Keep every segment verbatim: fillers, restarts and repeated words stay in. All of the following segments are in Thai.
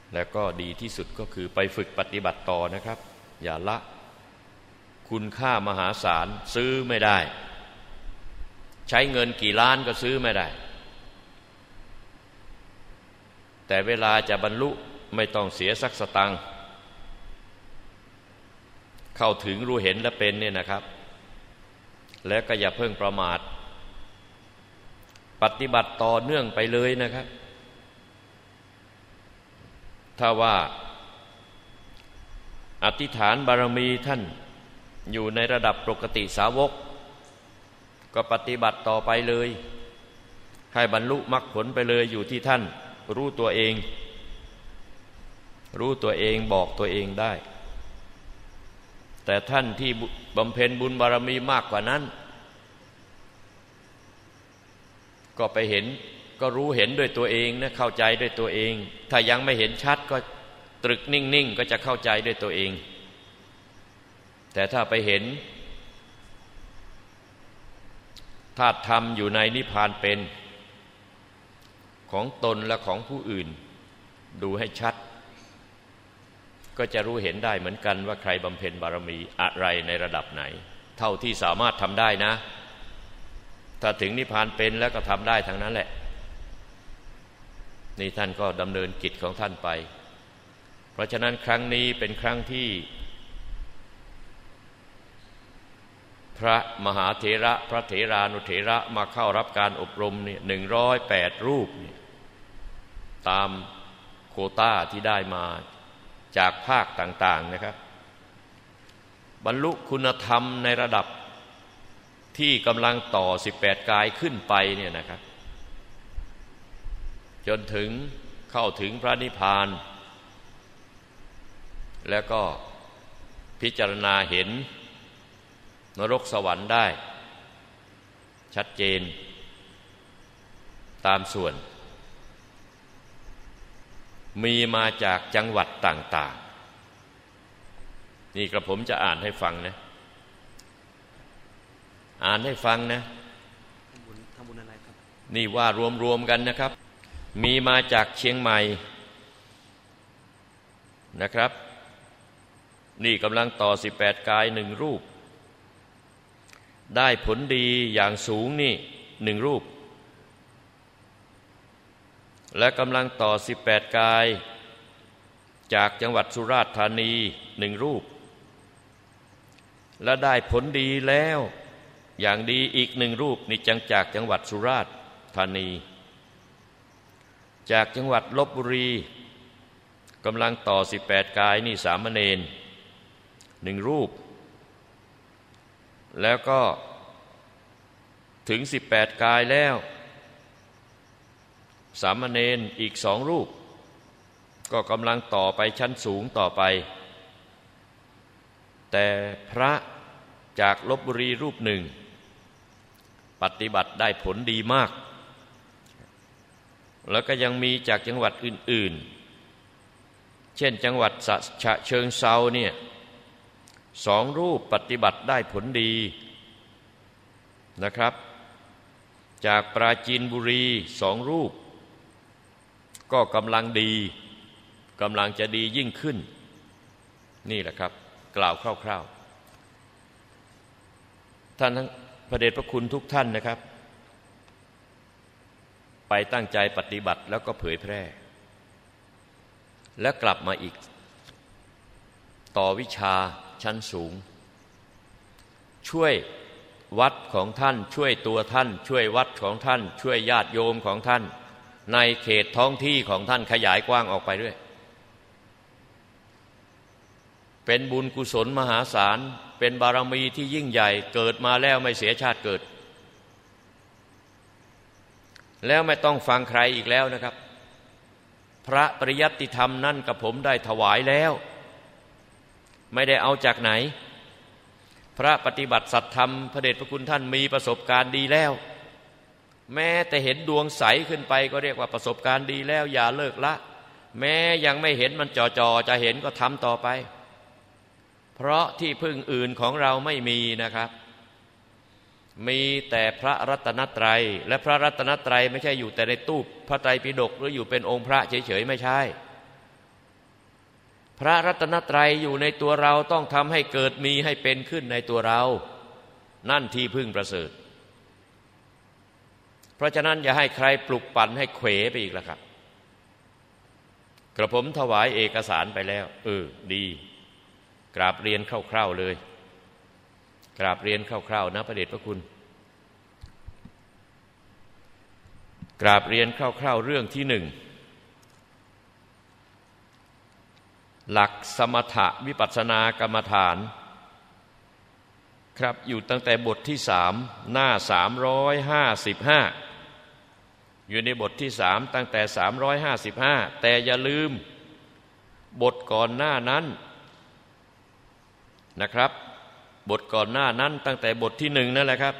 แล้วก็ดีที่สุดก็คือไปฝึกปฏิบัติต่อนะครับอย่าละคุณค่ามหาศาลซื้อไม่ได้ใช้เงินกี่ล้านก็ซื้อไม่ได้แต่เวลาจะบรรลุไม่ต้องเสียสักสตังค์เข้าถึงรู้เห็นและเป็นเนี่ยนะครับแล้วก็อย่าเพิ่งประมาทปฏิบัติต่อเนื่องไปเลยนะครับถ้าว่าอธิษฐานบารมีท่านอยู่ในระดับปกติสาวกก็ปฏิบัติต่อไปเลยให้บรรลุมรรคผลไปเลยอยู่ที่ท่านรู้ตัวเองรู้ตัวเองบอกตัวเองได้แต่ท่านที่บำเพ็ญบุญบารมีมากกว่านั้นก็ไปเห็นก็รู้เห็นด้วยตัวเองนะเข้าใจด้วยตัวเองถ้ายังไม่เห็นชัดก็ตรึกนิ่งๆก็จะเข้าใจด้วยตัวเองแต่ถ้าไปเห็นธาตุธรรมอยู่ในนิพพานเป็นของตนและของผู้อื่นดูให้ชัดก็จะรู้เห็นได้เหมือนกันว่าใครบำเพ็ญบารมีอะไรในระดับไหนเท่าที่สามารถทำได้นะถ้าถึงนิพพานเป็นแล้วก็ทำได้ทั้งนั้นแหละนี่ท่านก็ดำเนินกิจของท่านไปเพราะฉะนั้นครั้งนี้เป็นครั้งที่พระมหาเถระพระเถรานุเถระมาเข้ารับการอบรมเนี่ยหนึ่งร้อยแปดรูปเนี่ยตามโควต้าที่ได้มาจากภาคต่างๆนะครับบรรลุคุณธรรมในระดับที่กำลังต่อสิบแปดกายขึ้นไปเนี่ยนะครับจนถึงเข้าถึงพระนิพพานแล้วก็พิจารณาเห็นนรกสวรรค์ได้ชัดเจนตามส่วนมีมาจากจังหวัดต่างๆนี่กระผมจะอ่านให้ฟังนะอ่านให้ฟังนะทำบุญอะไรครับนี่ว่ารวมๆกันนะครับมีมาจากเชียงใหม่นะครับนี่กำลังต่อสิบแปดกายหนึ่งรูปได้ผลดีอย่างสูงนี่หนึ่งรูปและกำลังต่อสิบแปดกายจากจังหวัดสุราษฎร์ธานีหนึ่งรูปและได้ผลดีแล้วอย่างดีอีกหนึ่งรูปนี่จังจากจังหวัดสุราษฎร์ธานีจากจังหวัดลพบุรีกำลังต่อสิบแปดกายนี่สามเณรหนึ่งรูปแล้วก็ถึงสิบแปดกายแล้วสามเณรอีกสองรูปก็กำลังต่อไปชั้นสูงต่อไปแต่พระจากลพบุรีรูปหนึ่งปฏิบัติได้ผลดีมากแล้วก็ยังมีจากจังหวัดอื่นๆเช่นจังหวัดฉะเชิงเทราเนี่ยสองรูปปฏิบัติได้ผลดีนะครับจากปราจีนบุรีสองรูปก็กำลังดีกำลังจะดียิ่งขึ้นนี่แหละครับกล่าวคร่าวๆท่านพระเดชพระคุณทุกท่านนะครับไปตั้งใจปฏิบัติแล้วก็เผยแพร่และกลับมาอีกต่อวิชาชั้นสูงช่วยวัดของท่านช่วยตัวท่านช่วยวัดของท่านช่วยญาติโยมของท่านในเขตท้องที่ของท่านขยายกว้างออกไปด้วยเป็นบุญกุศลมหาศาลเป็นบารมีที่ยิ่งใหญ่เกิดมาแล้วไม่เสียชาติเกิดแล้วไม่ต้องฟังใครอีกแล้วนะครับพระปริยัติธรรมนั่นกับผมได้ถวายแล้วไม่ได้เอาจากไหนพระปฏิบัติสัตธรรมพระเดชพระคุณท่านมีประสบการณ์ดีแล้วแม้แต่เห็นดวงใสขึ้นไปก็เรียกว่าประสบการณ์ดีแล้วอย่าเลิกละแม้ยังไม่เห็นมันจ่อๆจะเห็นก็ทำต่อไปเพราะที่พึ่งอื่นของเราไม่มีนะครับมีแต่พระรัตนตรัยและพระรัตนตรัยไม่ใช่อยู่แต่ในตู้พระไตรปิฎกหรืออยู่เป็นองค์พระเฉยๆไม่ใช่พระรัตนตรัยอยู่ในตัวเราต้องทำให้เกิดมีให้เป็นขึ้นในตัวเรานั่นที่พึ่งประเสริฐเพราะฉะนั้นอย่าให้ใครปลุกปั่นให้เขวไปอีกแล้วครับกระผมถวายเอกสารไปแล้วเออดีกราบเรียนคร่าวๆเลยกราบเรียนคร่าวๆนะพระเดชพระคุณกราบเรียนคร่าวๆเรื่องที่หนึ่งหลักสมถะวิปัสสนากรรมฐานครับอยู่ตั้งแต่บทที่สามหน้าสามร้อยห้าสิบห้าอยู่ในบทที่สามตั้งแต่สามร้อยห้าสิบห้าแต่อย่าลืมบทก่อนหน้านั้นนะครับบทก่อนหน้านั้นตั้งแต่บทที่หนึ่งนั่นแหละครับ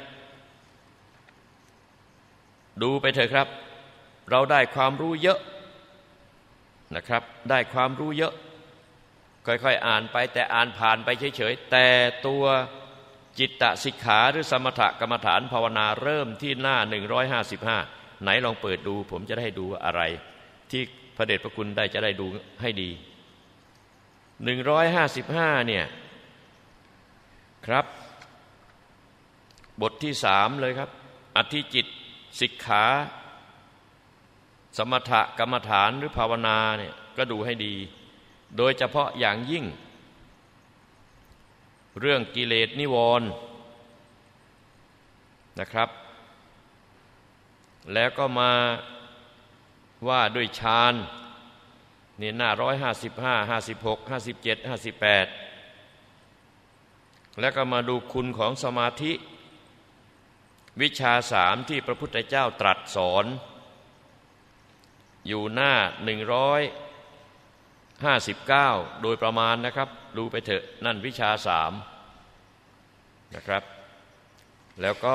ดูไปเถอะครับเราได้ความรู้เยอะนะครับได้ความรู้เยอะค่อยๆอ่านไปแต่อ่านผ่านไปเฉยๆแต่ตัวจิตตสิกขาหรือสมถกรรมฐานภาวนาเริ่มที่หน้าหนึ่งร้อยห้าสิบห้าไหนลองเปิดดูผมจะได้ดูอะไรที่พระเดชพระคุณได้จะได้ดูให้ดีหนึ่งร้อยห้าสิบห้าเนี่ยครับบทที่สามเลยครับอธิจิตสิกขาสมถกรรมฐานหรือภาวนาเนี่ยก็ดูให้ดีโดยเฉพาะอย่างยิ่งเรื่องกิเลสนิวรณ์นะครับแล้วก็มาว่าด้วยฌานนี่หน้าร้อยห้าสิบห้าห้าสิบหกห้าสิบเจ็ดห้าสิบแปดแล้วก็มาดูคุณของสมาธิวิชาสามที่พระพุทธเจ้าตรัสสอนอยู่หน้าหนึ่งร้อยห้าสิบเก้าโดยประมาณนะครับดูไปเถอะนั่นวิชาสามนะครับแล้วก็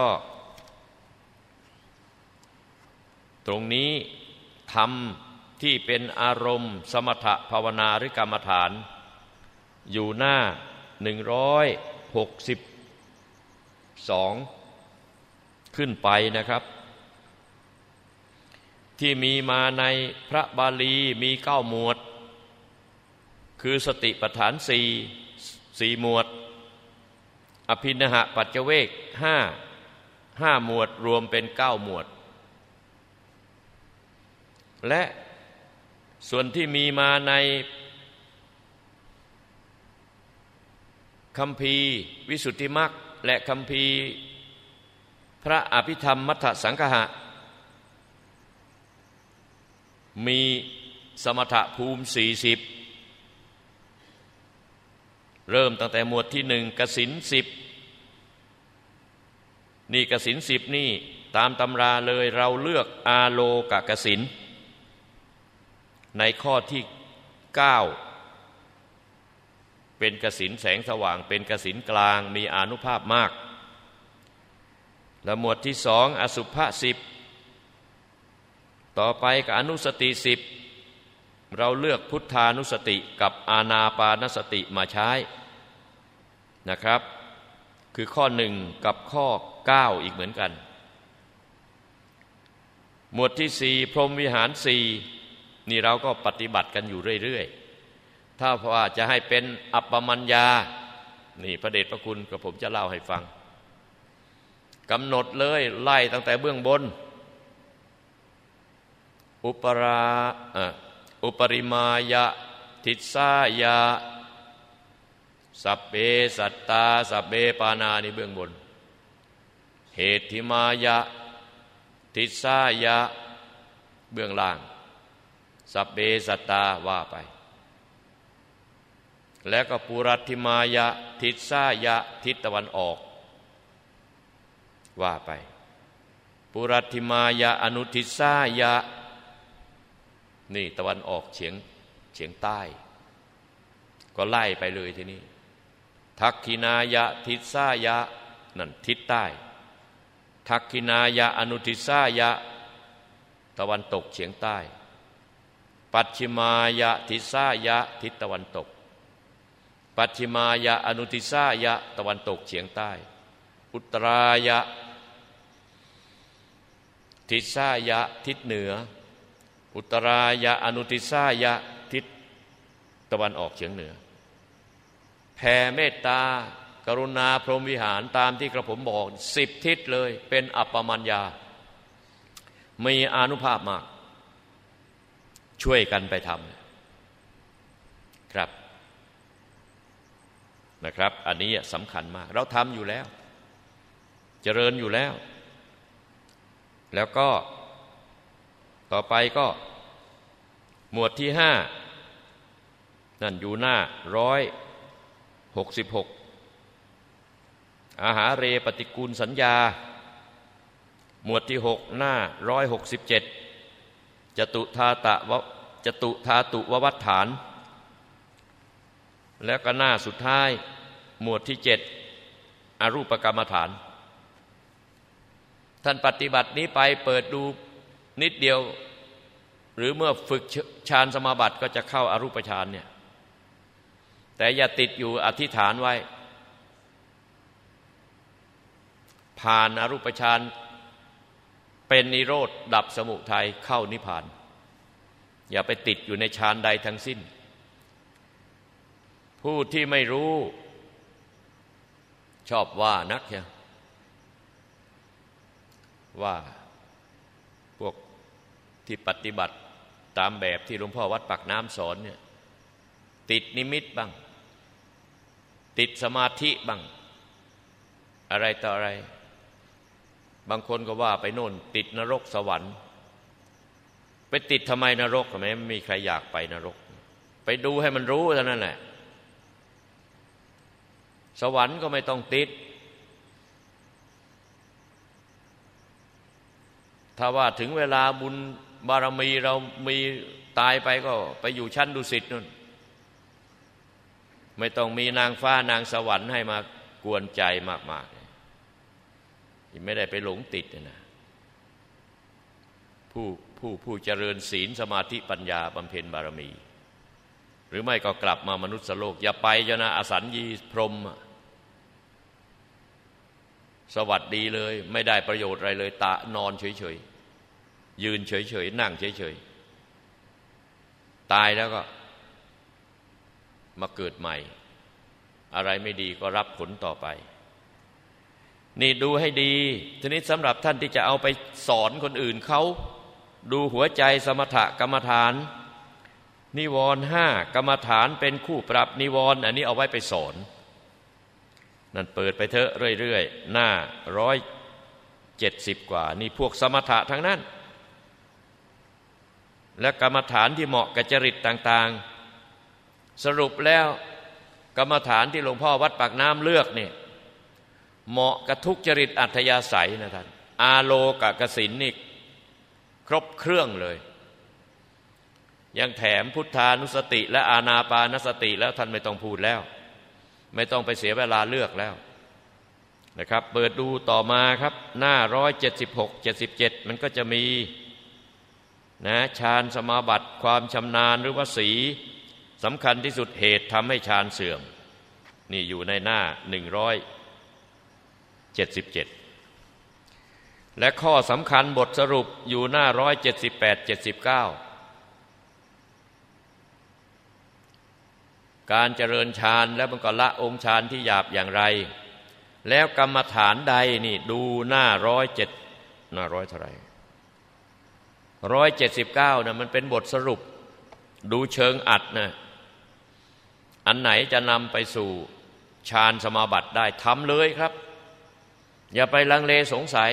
ตรงนี้ธรรมที่เป็นอารมณ์สมถภาวนาหรือกรรมฐานอยู่หน้าหนึ่งร้อยหกสิบสองขึ้นไปนะครับที่มีมาในพระบาลีมีเก้าหมวดคือสติปัฏฐานสี่สี่หมวดอภินหะปัจจเวกห้าห้าหมวดรวมเป็นเก้าหมวดและส่วนที่มีมาในคัมภีร์วิสุทธิมรรคและคัมภีร์พระอภิธรรมมัทธสังคหะมีสมถะภูมิสี่สิบเริ่มตั้งแต่หมวดที่หนึ่งกสิณสิบนี่กสิณสิบนี่ตามตำราเลยเราเลือกอาโลกกสิณในข้อที่เก้าเป็นกสิณแสงสว่างเป็นกสิณกลางมีอานุภาพมากและหมวดที่สองอสุภะสิบต่อไปกับอนุสติสิบเราเลือกพุทธานุสติกับอานาปานสติมาใช้นะครับคือข้อหนึ่งกับข้อเก้าอีกเหมือนกันหมวดที่สี่พรหมวิหารสี่นี่เราก็ปฏิบัติกันอยู่เรื่อยๆถ้าว่าจะให้เป็นอัปปมัญญานี่พระเดชพระคุณกับผมจะเล่าให้ฟังกำหนดเลยไล่ตั้งแต่เบื้องบนอุปราอุปริมายะทิสายะสัพเพสัตตาสัพเพปานานี่เบื้องบนเหติมายะทิสายะเบื้องล่างสัพเพสัตตาว่าไปแล้วก็ปุรัตถิมายะทิสายะทิศตะวันออกว่าไปปุรัตถิมายะอนุทิสายะนี่ตะวันออกเฉียงเฉียงใต้ก็ไล่ไปเลยทีนี้ทักขินายะทิสายะนั่นทิศใต้ทักขินายะอนุทิสายะตะวันตกเฉียงใต้ปัจฉิมายะทิสายะทิศตะวันตกปัจฉิมายะอนุทิสายะตะวันตกเฉียงใต้อุตรายะทิสายะทิศเหนืออุตรายะอนุทิสายะทิศตะวันออกเฉียงเหนือแผ่เมตตากรุณาพรหมวิหารตามที่กระผมบอกสิบทิศเลยเป็นอัปปมัญญามีอานุภาพมากช่วยกันไปทำครับนะครับอันนี้สำคัญมากเราทำอยู่แล้วเจริญอยู่แล้วแล้วก็ต่อไปก็หมวดที่ห้านั่นอยู่หน้าร้อยหกสิบหกอาหาเรปฏิกูลสัญญาหมวดที่หกหน้าร้อยหกสิบเจ็ดจตุธาตะวจตุธาตุววัฏฐานแล้วก็หน้าสุดท้ายหมวดที่เจ็ดอรูปกรรมฐานท่านปฏิบัตินี้ไปเปิดดูนิดเดียวหรือเมื่อฝึกฌานสมาบัติก็จะเข้าอรูปฌานเนี่ยแต่อย่าติดอยู่อธิษฐานไว้ผ่านอรูปฌานเป็นนิโรธดับสมุทัยเข้านิพพานอย่าไปติดอยู่ในฌานใดทั้งสิ้นผู้ที่ไม่รู้ชอบว่านักใช่ว่าพวกที่ปฏิบัติตามแบบที่หลวงพ่อวัดปากน้ำสอนเนี่ยติดนิมิตบ้างติดสมาธิบ้างอะไรต่ออะไรบางคนก็ว่าไปโน่นติดนรกสวรรค์ไปติดทำไมนรกทำไมไม่มีใครอยากไปนรกไปดูให้มันรู้เท่านั้นแหละสวรรค์ก็ไม่ต้องติดถ้าว่าถึงเวลาบุญบารมีเรามีตายไปก็ไปอยู่ชั้นดุสิตนู่นไม่ต้องมีนางฟ้านางสวรรค์ให้มากวนใจมากๆที่ไม่ได้ไปหลงติดนะผู้ผู้ผู้เจริญศีลสมาธิปัญญาบำเพ็ญบารมีหรือไม่ก็กลับมามนุษย์โลกอย่าไปจนะอสัญญีพรหมสวัสดีเลยไม่ได้ประโยชน์อะไรเลยตานอนเฉยๆยืนเฉยๆนั่งเฉยๆตายแล้วก็มาเกิดใหม่อะไรไม่ดีก็รับผลต่อไปนี่ดูให้ดีทีนี้สำหรับท่านที่จะเอาไปสอนคนอื่นเขาดูหัวใจสมถกรรมฐานนิวรณ์ห้ากรรมฐานเป็นคู่ปรับนิวรณ์อันนี้เอาไว้ไปสอนนั่นเปิดไปเถอะเรื่อยๆหน้าร้อยเจ็ดสิบกว่านี่พวกสมถะทั้งนั้นและกรรมฐานที่เหมาะกับจริตต่างๆสรุปแล้วกรรมฐานที่หลวงพ่อวัดปากน้ำเลือกเนี่ยเหมาะกับทุกจริตอัธยาศัยนะท่านอาโลกกสินนี่ครบเครื่องเลยยังแถมพุทธานุสติและอานาปานสติแล้วท่านไม่ต้องพูดแล้วไม่ต้องไปเสียเวลาเลือกแล้วนะครับเปิดดูต่อมาครับหน้าร้อยเจ็ดสิบหกเจ็ดสิบเจ็ดมันก็จะมีนะฌานสมาบัติความชำนาญหรือว่าสีสำคัญที่สุดเหตุทำให้ฌานเสื่อมนี่อยู่ในหน้าหนึ่งร้อยเจ็ดสิบเจ็ดและข้อสำคัญบทสรุปอยู่หน้าร้อยเจ็ดสิบแปดเจ็ดสิบเก้าการเจริญฌานแล้วมันก็ละองค์ฌานที่หยาบอย่างไรแล้วกรรมฐานใดนี่ดูหน้าร้อยเจ็ดหน้าร้อยเท่าไหร่ร้อยเจ็ดสิบเก้านะมันเป็นบทสรุปดูเชิงอัดนะอันไหนจะนำไปสู่ฌานสมาบัติได้ทำเลยครับอย่าไปลังเลสงสัย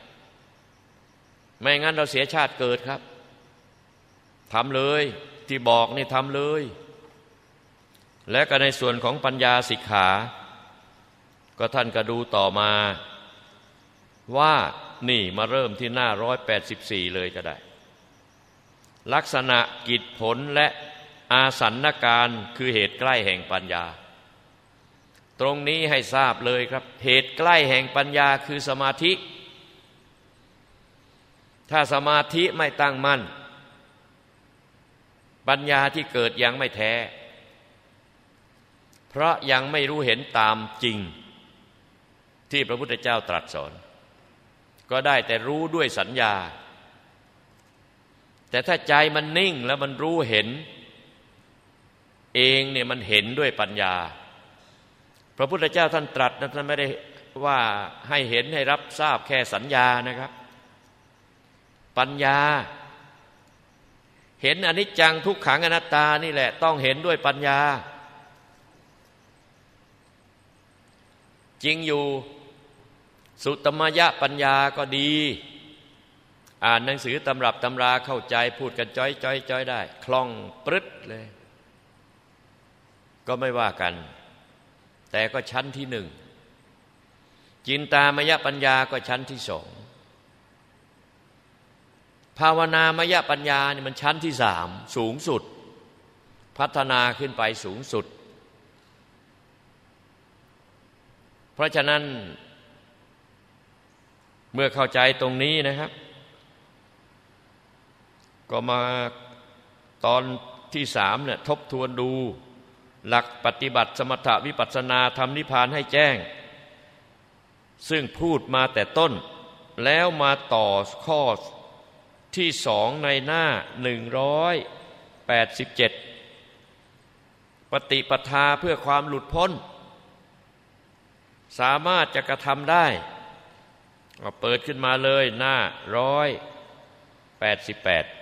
ไม่งั้นเราเสียชาติเกิดครับทำเลยที่บอกนี่ทำเลยและก็ในส่วนของปัญญาสิกขาก็ท่านก็ดูต่อมาว่านี่มาเริ่มที่หน้าร้อยแปดสิบสี่เลยก็ได้ลักษณะกิจผลและอาสันนการคือเหตุใกล้แห่งปัญญาตรงนี้ให้ทราบเลยครับเหตุใกล้แห่งปัญญาคือสมาธิถ้าสมาธิไม่ตั้งมั่นปัญญาที่เกิดยังไม่แท้เพราะยังไม่รู้เห็นตามจริงที่พระพุทธเจ้าตรัสสอนก็ได้แต่รู้ด้วยสัญญาแต่ถ้าใจมันนิ่งแล้วมันรู้เห็นเองเนี่ยมันเห็นด้วยปัญญาพระพุทธเจ้าท่านตรัสนะท่านไม่ได้ว่าให้เห็นให้รับทราบแค่สัญญานะครับปัญญาเห็นอนิจจังทุกขังอนัตตานี่แหละต้องเห็นด้วยปัญญาจริงอยู่สุตมยปัญญาก็ดีอ่านหนังสือตำรับตำราเข้าใจพูดกันจ้อยจ้อยจ้อยได้คล่องปรึ๊ดเลยก็ไม่ว่ากันแต่ก็ชั้นที่หนึ่งจินตามยปัญญาก็ชั้นที่สองภาวนามยปัญญานี่มันชั้นที่สามสูงสุดพัฒนาขึ้นไปสูงสุดเพราะฉะนั้นเมื่อเข้าใจตรงนี้นะครับก็มาตอนที่สามเนี่ยทบทวนดูหลักปฏิบัติสมถะวิปัสสนาทำนิพพานให้แจ้งซึ่งพูดมาแต่ต้นแล้วมาต่อข้อที่สองในหน้าหนึ่งร้อยแปดสิบเจ็ดปฏิปทาเพื่อความหลุดพ้นสามารถจะกระทำได้ก็เปิดขึ้นมาเลยหน้าร้อยแปดสิบแปด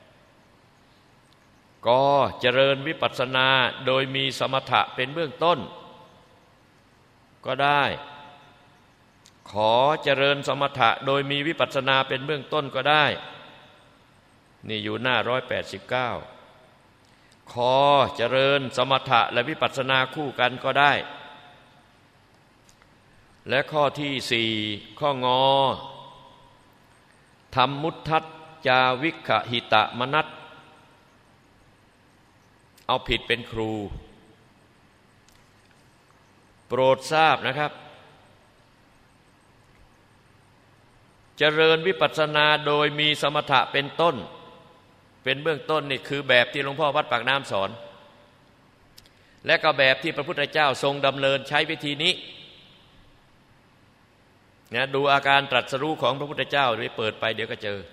ก็เจริญวิปัสสนาโดยมีสมถะเป็นเบื้องต้นก็ได้ขอเจริญสมถะโดยมีวิปัสสนาเป็นเบื้องต้นก็ได้นี่อยู่หน้าร้อยแปดสิบเก้าขอเจริญสมถะและวิปัสสนาคู่กันก็ได้และข้อที่สี่ข้องอธรรมมุทธัจจาวิคหิตะมนัสเอาผิดเป็นครูโปรดทราบนะครับเจริญวิปัสสนาโดยมีสมถะเป็นต้นเป็นเบื้องต้นนี่คือแบบที่หลวงพ่อวัดปากน้ำสอนและก็แบบที่พระพุทธเจ้าทรงดำเนินใช้วิธีนี้นะดูอาการตรัสรู้ของพระพุทธเจ้าไปเปิดไปเดี๋ยวก็เจอ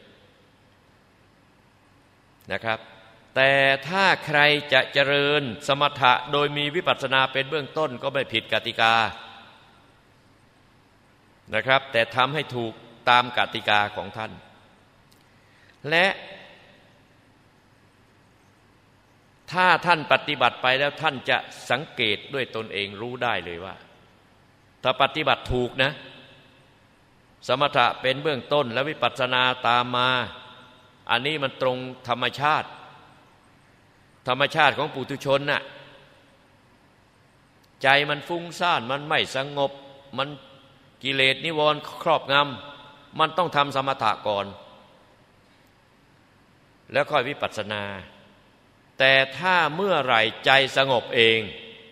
นะครับแต่ถ้าใครจะเจริญสมถะโดยมีวิปัสสนาเป็นเบื้องต้นก็ไม่ผิดกติกานะครับแต่ทำให้ถูกตามกติกาของท่านและถ้าท่านปฏิบัติไปแล้วท่านจะสังเกตด้วยตนเองรู้ได้เลยว่าถ้าปฏิบัติถูกนะสมถะเป็นเบื้องต้นและวิปัสสนาตามมาอันนี้มันตรงธรรมชาติธรรมชาติของปุถุชนน่ะใจมันฟุ้งซ่านมันไม่สงบมันกิเลสนิวรณ์ครอบงำมันต้องทำสมถะก่อนแล้วค่อยวิปัสสนาแต่ถ้าเมื่อไหร่ใจสงบเอง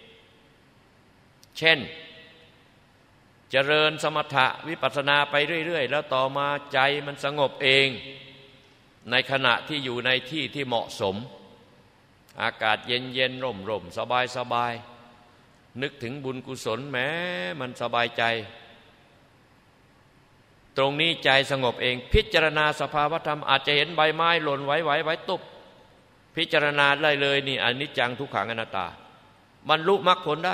เช่นเจริญสมถะวิปัสสนาไปเรื่อยๆแล้วต่อมาใจมันสงบเองในขณะที่อยู่ในที่ที่เหมาะสมอากาศเย็นๆร่มๆสบายๆนึกถึงบุญกุศลแม้มันสบายใจตรงนี้ใจสงบเองพิจารณาสภาวธรรมอาจจะเห็นใบไม้หล่นไหวๆไหวตุบพิจารณาได้เลยนี่อนิจจังทุกขังอนัตตาบรรลุมรรคผลได้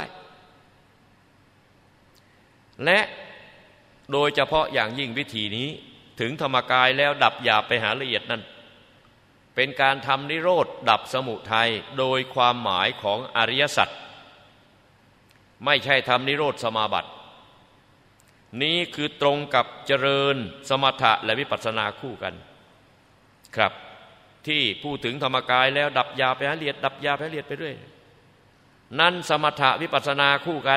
และโดยเฉพาะอย่างยิ่งวิธีนี้ถึงธรรมกายแล้วดับหยาบไปหาละเอียดนั่นเป็นการทำนิโรธดับสมุทัยโดยความหมายของอริยสัจไม่ใช่ทำนิโรธสมาบัตินี้คือตรงกับเจริญสมถะและวิปัสสนาคู่กันครับที่พูดถึงธรรมกายแล้วดับหยาบไปหาละเอียดดับหยาบไปหาละเอียดไปเรื่อยนั่นสมถะวิปัสสนาคู่กัน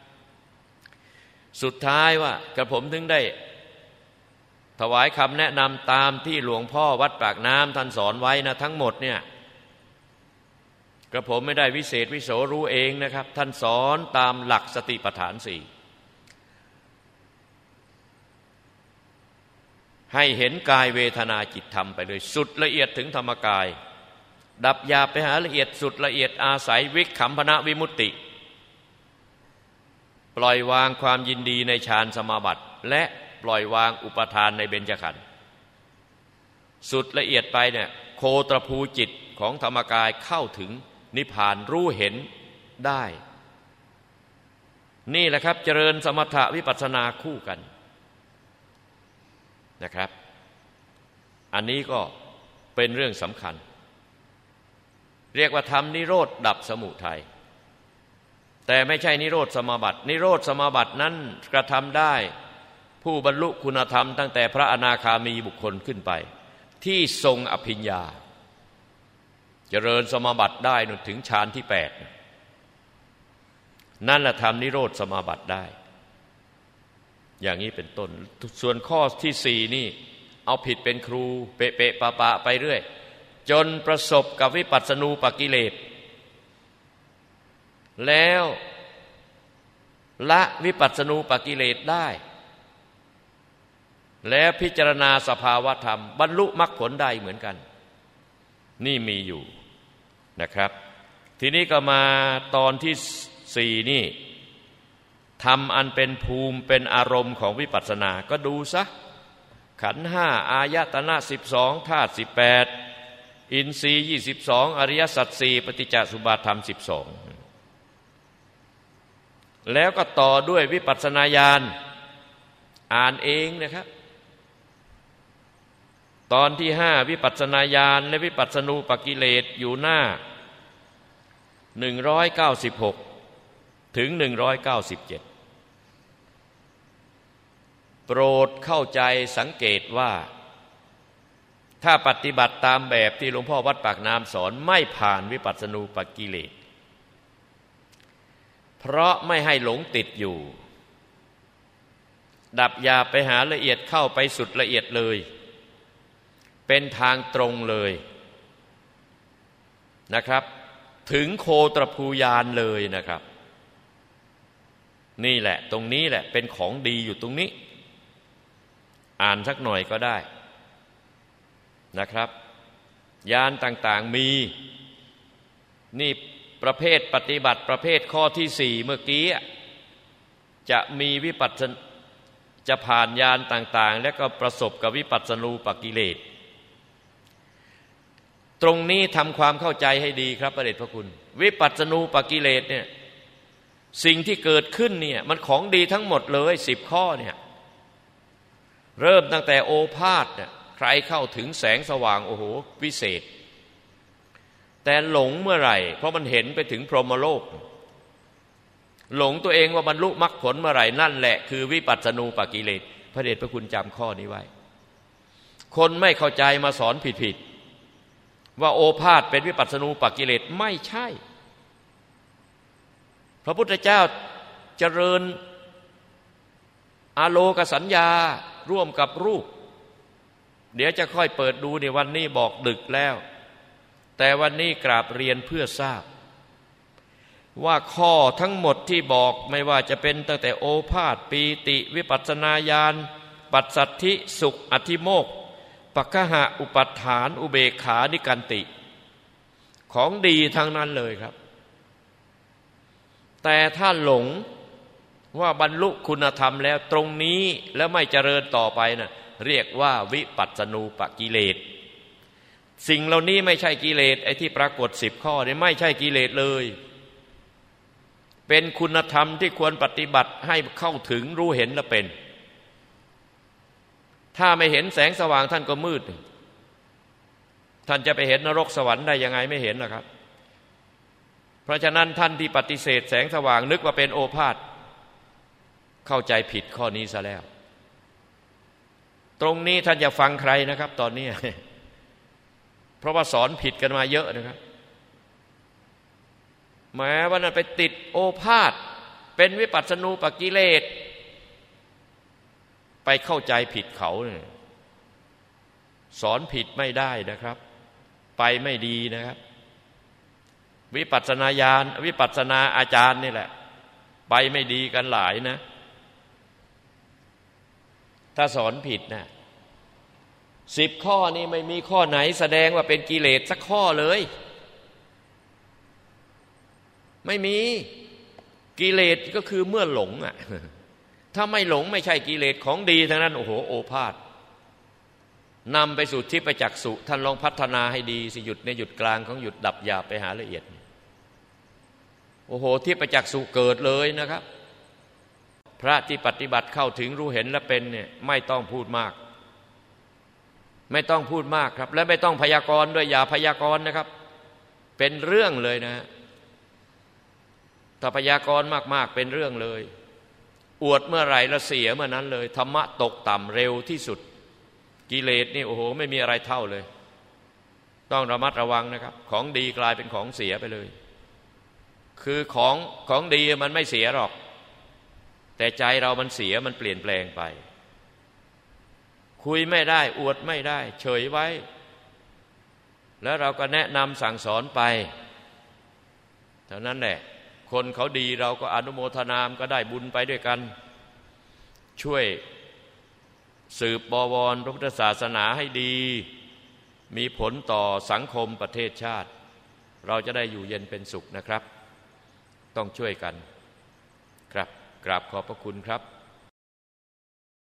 สุดท้ายว่ากระผมถึงได้ถวายคำแนะนำตามที่หลวงพ่อวัดปากน้ำท่านสอนไว้นะทั้งหมดเนี่ยกระผมไม่ได้วิเศษวิโสรู้เองนะครับท่านสอนตามหลักสติปัฏฐานสี่ให้เห็นกายเวทนาจิตธรรมไปเลยสุดละเอียดถึงธรรมกายดับหยาบไปหาละเอียดสุดละเอียดอาศัยวิคัมภนวิมุตติปล่อยวางความยินดีในฌานสมาบัติและปล่อยวางอุปทานในเบญจขันธ์สุดละเอียดไปเนี่ยโคตรภูจิตของธรรมกายเข้าถึงนิพพานรู้เห็นได้นี่แหละครับเจริญสมถะวิปัสสนาคู่กันนะครับอันนี้ก็เป็นเรื่องสำคัญเรียกว่าทำนิโรธดับสมุทัยแต่ไม่ใช่นิโรธสมาบัตินิโรธสมาบัตินั้นกระทำได้ผู้บรรลุคุณธรรมตั้งแต่พระอนาคามีบุคคลขึ้นไปที่ทรงอภิญญาเจริญสมาบัติได้ถึงฌานที่แปดนั่นแหละทำนิโรธสมาบัติได้อย่างนี้เป็นต้นส่วนข้อที่สี่นี่เอาผิดเป็นครูเปะเปะปะปะไปเรื่อยจนประสบกับวิปัสสนูปกิเลสแล้วละวิปัสสนูปกิเลสได้แล้วพิจารณาสภาวะธรรมบรรลุมรรคผลได้เหมือนกันนี่มีอยู่นะครับทีนี้ก็มาตอนที่สี่นี่ธรรมอันเป็นภูมิเป็นอารมณ์ของวิปัสสนาก็ดูซะขันธ์ห้าอายตนะสิบสองธาตุสิบแปดอินทรีย์ยี่สิบสองอริยสัจสี่ปฏิจจสุบาทธรรมสิบสองแล้วก็ต่อด้วยวิปัสสนาญาณอ่านเองนะครับตอนที่ห้าวิปัสสนาญาณและวิปัสสนูปกิเลสอยู่หน้าหนึ่งร้อยเก้าสิบหกถึงหนึ่งร้อยเก้าสิบเจ็ดโปรดเข้าใจสังเกตว่าถ้าปฏิบัติตามแบบที่หลวงพ่อวัดปากน้ำสอนไม่ผ่านวิปัสสนูปกิเลสเพราะไม่ให้หลงติดอยู่ดับหยาบไปหาละเอียดเข้าไปสุดละเอียดเลยเป็นทางตรงเลยนะครับถึงโคตรภูญาณเลยนะครับนี่แหละตรงนี้แหละเป็นของดีอยู่ตรงนี้อ่านสักหน่อยก็ได้นะครับญาณต่างๆมีนี่ประเภทปฏิบัติประเภทข้อที่สี่เมื่อกี้จะมีวิปัสสนจะผ่านญาณต่างๆและก็ประสบกับวิปัสสนูปกิเลสตรงนี้ทำความเข้าใจให้ดีครับพระเดชพระคุณวิปัสสนูปกิเลสเนี่ยสิ่งที่เกิดขึ้นเนี่ยมันของดีทั้งหมดเลยสิบข้อเนี่ยเริ่มตั้งแต่โอภาสเนี่ยใครเข้าถึงแสงสว่างโอ้โหวิเศษแต่หลงเมื่อไหร่เพราะมันเห็นไปถึงพรหมโลกหลงตัวเองว่าบรรลุมรรคผลเมื่อไหร่นั่นแหละคือวิปัสสนูปกิเลสพระเดชพระคุณจำข้อนี้ไว้คนไม่เข้าใจมาสอนผิดๆว่าโอภาสเป็นวิปัสสนูปกิเลสไม่ใช่พระพุทธเจ้าเจริญอาโลกสัญญาร่วมกับรูปเดี๋ยวจะค่อยเปิดดูในวันนี้บอกดึกแล้วแต่วันนี้กราบเรียนเพื่อทราบว่าข้อทั้งหมดที่บอกไม่ว่าจะเป็นตั้งแต่โอภาสปีติวิปัสสนาญาณปัสสัทธิสุขอธิโมกข์ปัคหะอุปัฏฐานอุเบกขานิกันติของดีทั้งนั้นเลยครับแต่ถ้าหลงว่าบรรลุคุณธรรมแล้วตรงนี้แล้วไม่เจริญต่อไปนะเรียกว่าวิปัสสนูปกิเลสสิ่งเหล่านี้ไม่ใช่กิเลสไอ้ที่ปรากฏสิบข้อนี่ไม่ใช่กิเลสเลยเป็นคุณธรรมที่ควรปฏิบัติให้เข้าถึงรู้เห็นและเป็นถ้าไม่เห็นแสงสว่างท่านก็มืดท่านจะไปเห็นนรกสวรรค์ได้ยังไงไม่เห็นล่ะครับเพราะฉะนั้นท่านที่ปฏิเสธแสงสว่างนึกว่าเป็นโอภาสเข้าใจผิดข้อนี้ซะแล้วตรงนี้ท่านอย่าฟังใครนะครับตอนนี้เพราะว่าสอนผิดกันมาเยอะนะครับแม้ว่านั้นไปติดโอภาสเป็นวิปัสสนูปกิเลสไปเข้าใจผิดเขาเนี่ยสอนผิดไม่ได้นะครับไปไม่ดีนะครับวิปัสสนาญาณวิปัสสนาอาจารย์นี่แหละไปไม่ดีกันหลายนะถ้าสอนผิดนะสิบข้อนี้ไม่มีข้อไหนแสดงว่าเป็นกิเลสสักข้อเลยไม่มีกิเลสก็คือเมื่อหลงอ่ะถ้าไม่หลงไม่ใช่กิเลสของดีทั้งนั้นโอ้โหโอภาสนำไปสู่ทิพจักษุท่านลองพัฒนาให้ดีสิหยุดในหยุดกลางของหยุดดับหยาบไปหาละเอียดโอ้โหที่ประจักษ์สุเกิดเลยนะครับพระที่ปฏิบัติเข้าถึงรู้เห็นและเป็นเนี่ยไม่ต้องพูดมากไม่ต้องพูดมากครับและไม่ต้องพยากรณ์ด้วยอย่าพยากรณ์นะครับเป็นเรื่องเลยนะถ้าพยากรณ์มากๆเป็นเรื่องเลยอวดเมื่อไหร่ละเสียเมื่อนั้นเลยธรรมะตกต่ำเร็วที่สุดกิเลสนี่โอ้โหไม่มีอะไรเท่าเลยต้องระมัดระวังนะครับของดีกลายเป็นของเสียไปเลยคือของของดีมันไม่เสียหรอกแต่ใจเรามันเสียมันเปลี่ยนแปลงไปคุยไม่ได้อวดไม่ได้เฉยไว้แล้วเราก็แนะนำสั่งสอนไปเท่านั้นแหละคนเขาดีเราก็อนุโมทนามก็ได้บุญไปด้วยกันช่วยสืบบวรพระพุทธศาสนาให้ดีมีผลต่อสังคมประเทศชาติเราจะได้อยู่เย็นเป็นสุขนะครับต้องช่วยกันครับกราบขอบพระคุณครับ